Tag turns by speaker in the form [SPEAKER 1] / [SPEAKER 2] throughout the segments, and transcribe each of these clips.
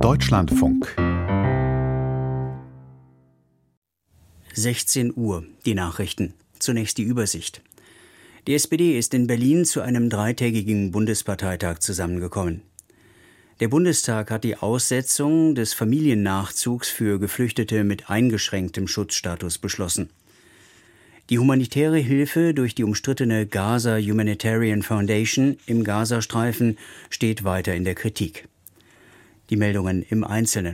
[SPEAKER 1] Deutschlandfunk
[SPEAKER 2] 16 Uhr, die Nachrichten. Zunächst die Übersicht. Die SPD ist in Berlin zu einem dreitägigen Bundesparteitag zusammengekommen. Der Bundestag hat die Aussetzung des Familiennachzugs für Geflüchtete mit eingeschränktem Schutzstatus beschlossen. Die humanitäre Hilfe durch die umstrittene Gaza Humanitarian Foundation im Gazastreifen steht weiter in der Kritik. Die Meldungen im Einzelnen.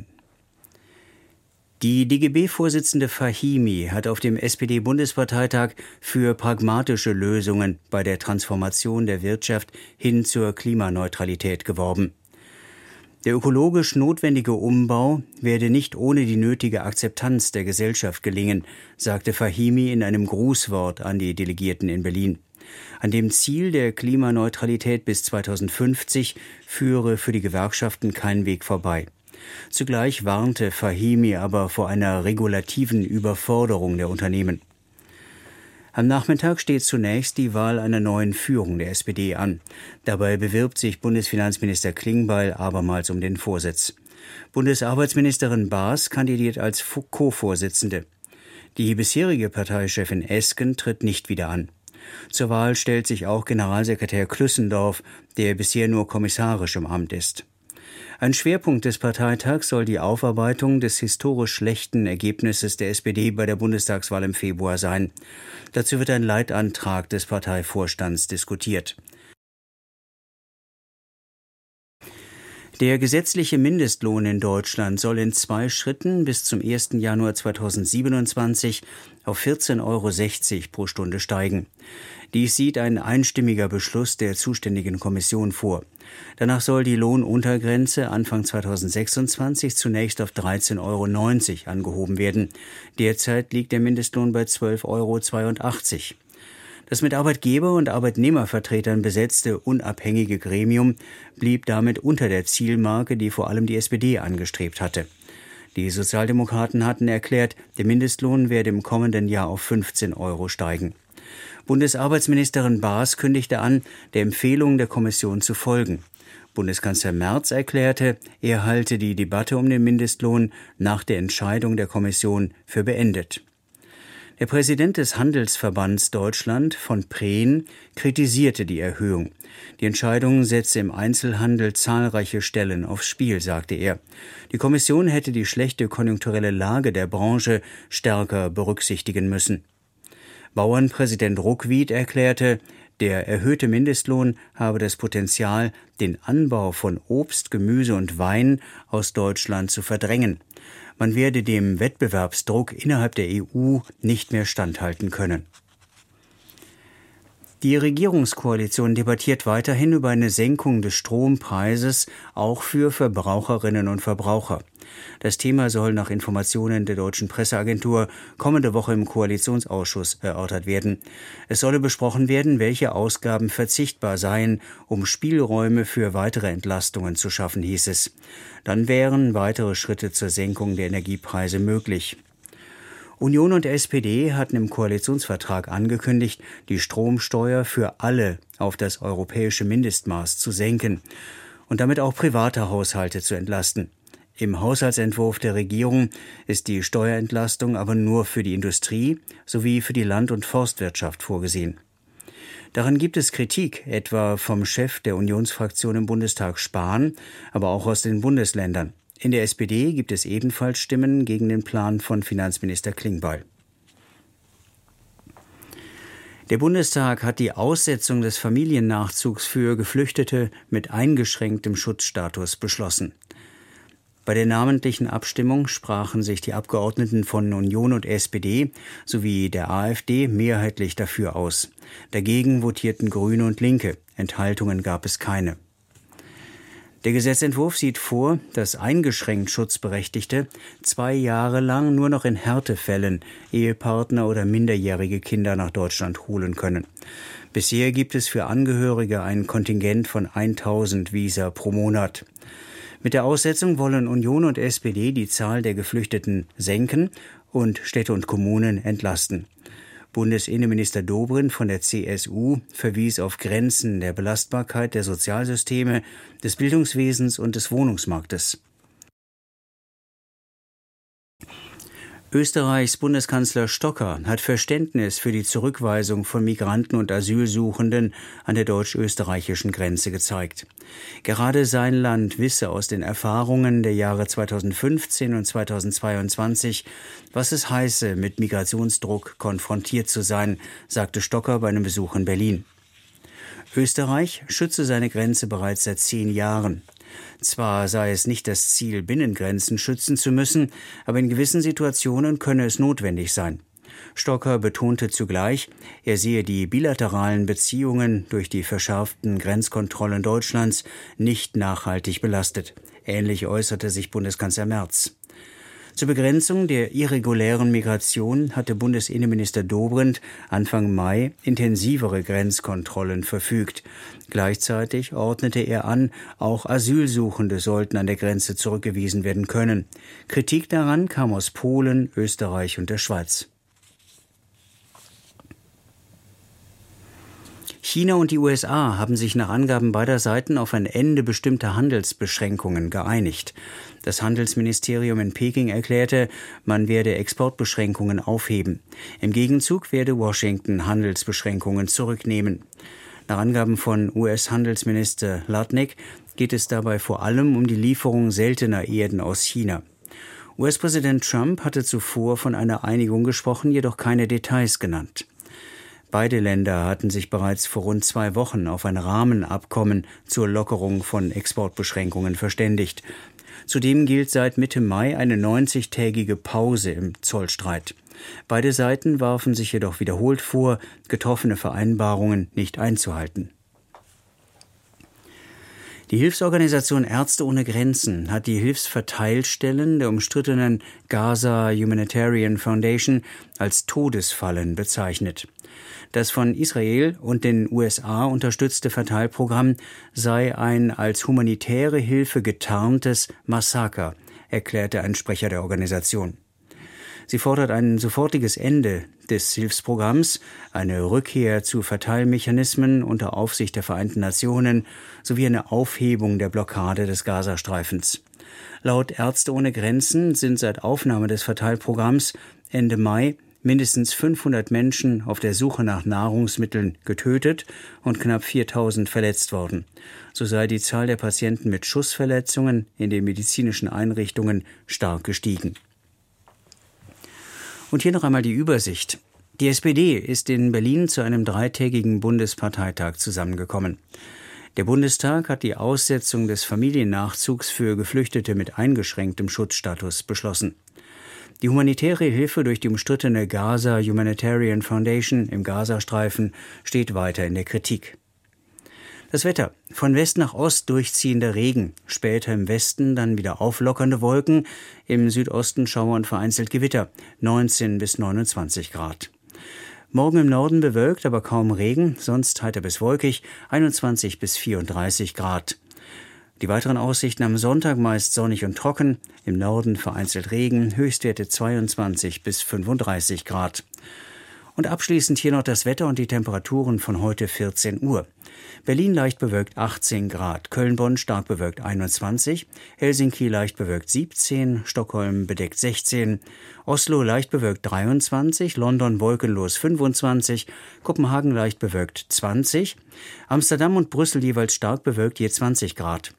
[SPEAKER 2] Die DGB-Vorsitzende Fahimi hat auf dem SPD-Bundesparteitag für pragmatische Lösungen bei der Transformation der Wirtschaft hin zur Klimaneutralität geworben. Der ökologisch notwendige Umbau werde nicht ohne die nötige Akzeptanz der Gesellschaft gelingen, sagte Fahimi in einem Grußwort an die Delegierten in Berlin. An dem Ziel der Klimaneutralität bis 2050 führe für die Gewerkschaften kein Weg vorbei. Zugleich warnte Fahimi aber vor einer regulativen Überforderung der Unternehmen. Am Nachmittag steht zunächst die Wahl einer neuen Führung der SPD an. Dabei bewirbt sich Bundesfinanzminister Klingbeil abermals um den Vorsitz. Bundesarbeitsministerin Baas kandidiert als Co-Vorsitzende. Die bisherige Parteichefin Esken tritt nicht wieder an. Zur Wahl stellt sich auch Generalsekretär Klüssendorf, der bisher nur kommissarisch im Amt ist. Ein Schwerpunkt des Parteitags soll die Aufarbeitung des historisch schlechten Ergebnisses der SPD bei der Bundestagswahl im Februar sein. Dazu wird ein Leitantrag des Parteivorstands diskutiert. Der gesetzliche Mindestlohn in Deutschland soll in 2 Schritten bis zum 1. Januar 2027 auf 14,60 € pro Stunde steigen. Dies sieht ein einstimmiger Beschluss der zuständigen Kommission vor. Danach soll die Lohnuntergrenze Anfang 2026 zunächst auf 13,90 € angehoben werden. Derzeit liegt der Mindestlohn bei 12,82 €. Das mit Arbeitgeber- und Arbeitnehmervertretern besetzte unabhängige Gremium blieb damit unter der Zielmarke, die vor allem die SPD angestrebt hatte. Die Sozialdemokraten hatten erklärt, der Mindestlohn werde im kommenden Jahr auf 15 € steigen. Bundesarbeitsministerin Baas kündigte an, der Empfehlung der Kommission zu folgen. Bundeskanzler Merz erklärte, er halte die Debatte um den Mindestlohn nach der Entscheidung der Kommission für beendet. Der Präsident des Handelsverbands Deutschland von Prehn kritisierte die Erhöhung. Die Entscheidung setze im Einzelhandel zahlreiche Stellen aufs Spiel, sagte er. Die Kommission hätte die schlechte konjunkturelle Lage der Branche stärker berücksichtigen müssen. Bauernpräsident Ruckwied erklärte, der erhöhte Mindestlohn habe das Potenzial, den Anbau von Obst, Gemüse und Wein aus Deutschland zu verdrängen. Man werde dem Wettbewerbsdruck innerhalb der EU nicht mehr standhalten können. Die Regierungskoalition debattiert weiterhin über eine Senkung des Strompreises, auch für Verbraucherinnen und Verbraucher. Das Thema soll nach Informationen der Deutschen Presseagentur kommende Woche im Koalitionsausschuss erörtert werden. Es solle besprochen werden, welche Ausgaben verzichtbar seien, um Spielräume für weitere Entlastungen zu schaffen, hieß es. Dann wären weitere Schritte zur Senkung der Energiepreise möglich. Union und SPD hatten im Koalitionsvertrag angekündigt, die Stromsteuer für alle auf das europäische Mindestmaß zu senken und damit auch private Haushalte zu entlasten. Im Haushaltsentwurf der Regierung ist die Steuerentlastung aber nur für die Industrie sowie für die Land- und Forstwirtschaft vorgesehen. Daran gibt es Kritik, etwa vom Chef der Unionsfraktion im Bundestag Spahn, aber auch aus den Bundesländern. In der SPD gibt es ebenfalls Stimmen gegen den Plan von Finanzminister Klingbeil. Der Bundestag hat die Aussetzung des Familiennachzugs für Geflüchtete mit eingeschränktem Schutzstatus beschlossen. Bei der namentlichen Abstimmung sprachen sich die Abgeordneten von Union und SPD sowie der AfD mehrheitlich dafür aus. Dagegen votierten Grüne und Linke. Enthaltungen gab es keine. Der Gesetzentwurf sieht vor, dass eingeschränkt Schutzberechtigte 2 Jahre lang nur noch in Härtefällen Ehepartner oder minderjährige Kinder nach Deutschland holen können. Bisher gibt es für Angehörige ein Kontingent von 1000 Visa pro Monat. Mit der Aussetzung wollen Union und SPD die Zahl der Geflüchteten senken und Städte und Kommunen entlasten. Bundesinnenminister Dobrindt von der CSU verwies auf Grenzen der Belastbarkeit der Sozialsysteme, des Bildungswesens und des Wohnungsmarktes. Österreichs Bundeskanzler Stocker hat Verständnis für die Zurückweisung von Migranten und Asylsuchenden an der deutsch-österreichischen Grenze gezeigt. Gerade sein Land wisse aus den Erfahrungen der Jahre 2015 und 2022, was es heiße, mit Migrationsdruck konfrontiert zu sein, sagte Stocker bei einem Besuch in Berlin. Österreich schütze seine Grenze bereits seit 10 Jahren. Zwar sei es nicht das Ziel, Binnengrenzen schützen zu müssen, aber in gewissen Situationen könne es notwendig sein. Stocker betonte zugleich, er sehe die bilateralen Beziehungen durch die verschärften Grenzkontrollen Deutschlands nicht nachhaltig belastet. Ähnlich äußerte sich Bundeskanzler Merz. Zur Begrenzung der irregulären Migration hatte Bundesinnenminister Dobrindt Anfang Mai intensivere Grenzkontrollen verfügt. Gleichzeitig ordnete er an, auch Asylsuchende sollten an der Grenze zurückgewiesen werden können. Kritik daran kam aus Polen, Österreich und der Schweiz. China und die USA haben sich nach Angaben beider Seiten auf ein Ende bestimmter Handelsbeschränkungen geeinigt. Das Handelsministerium in Peking erklärte, man werde Exportbeschränkungen aufheben. Im Gegenzug werde Washington Handelsbeschränkungen zurücknehmen. Nach Angaben von US-Handelsminister Lutnick geht es dabei vor allem um die Lieferung seltener Erden aus China. US-Präsident Trump hatte zuvor von einer Einigung gesprochen, jedoch keine Details genannt. Beide Länder hatten sich bereits vor rund 2 Wochen auf ein Rahmenabkommen zur Lockerung von Exportbeschränkungen verständigt. Zudem gilt seit Mitte Mai eine 90-tägige Pause im Zollstreit. Beide Seiten warfen sich jedoch wiederholt vor, getroffene Vereinbarungen nicht einzuhalten. Die Hilfsorganisation Ärzte ohne Grenzen hat die Hilfsverteilstellen der umstrittenen Gaza Humanitarian Foundation als Todesfallen bezeichnet. Das von Israel und den USA unterstützte Verteilprogramm sei ein als humanitäre Hilfe getarntes Massaker, erklärte ein Sprecher der Organisation. Sie fordert ein sofortiges Ende des Hilfsprogramms, eine Rückkehr zu Verteilmechanismen unter Aufsicht der Vereinten Nationen sowie eine Aufhebung der Blockade des Gazastreifens. Laut Ärzte ohne Grenzen sind seit Aufnahme des Verteilprogramms Ende Mai mindestens 500 Menschen auf der Suche nach Nahrungsmitteln getötet und knapp 4.000 verletzt worden. So sei die Zahl der Patienten mit Schussverletzungen in den medizinischen Einrichtungen stark gestiegen. Und hier noch einmal die Übersicht. Die SPD ist in Berlin zu einem 3-tägigen Bundesparteitag zusammengekommen. Der Bundestag hat die Aussetzung des Familiennachzugs für Geflüchtete mit eingeschränktem Schutzstatus beschlossen. Die humanitäre Hilfe durch die umstrittene Gaza Humanitarian Foundation im Gazastreifen steht weiter in der Kritik. Das Wetter. Von West nach Ost durchziehender Regen, später im Westen dann wieder auflockernde Wolken, im Südosten Schauer und vereinzelt Gewitter, 19 bis 29 Grad. Morgen im Norden bewölkt, aber kaum Regen, sonst heiter bis wolkig, 21 bis 34 Grad. Die weiteren Aussichten am Sonntag meist sonnig und trocken, im Norden vereinzelt Regen, Höchstwerte 22 bis 35 Grad. Und abschließend hier noch das Wetter und die Temperaturen von heute 14 Uhr. Berlin leicht bewölkt 18 Grad, Köln-Bonn stark bewölkt 21, Helsinki leicht bewölkt 17, Stockholm bedeckt 16, Oslo leicht bewölkt 23, London wolkenlos 25, Kopenhagen leicht bewölkt 20, Amsterdam und Brüssel jeweils stark bewölkt je 20 Grad.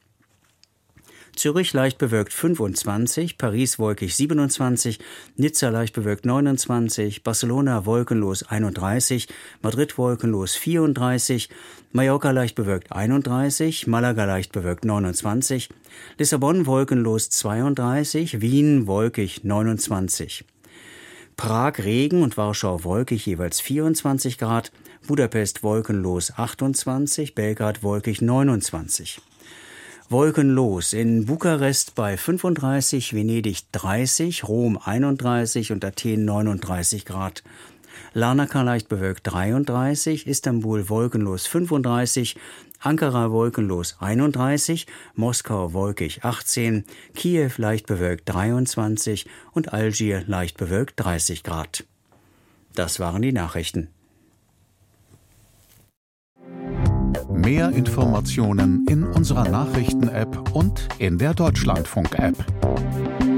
[SPEAKER 2] Zürich leicht bewölkt 25, Paris wolkig 27, Nizza leicht bewölkt 29, Barcelona wolkenlos 31, Madrid wolkenlos 34, Mallorca leicht bewölkt 31, Malaga leicht bewölkt 29, Lissabon wolkenlos 32, Wien wolkig 29. Prag Regen und Warschau wolkig jeweils 24 Grad, Budapest wolkenlos 28, Belgrad wolkig 29. Wolkenlos in Bukarest bei 35, Venedig 30, Rom 31 und Athen 39 Grad. Larnaca leicht bewölkt 33, Istanbul wolkenlos 35, Ankara wolkenlos 31, Moskau wolkig 18, Kiew leicht bewölkt 23 und Algier leicht bewölkt 30 Grad. Das waren die Nachrichten.
[SPEAKER 1] Mehr Informationen in unserer Nachrichten-App und in der Deutschlandfunk-App.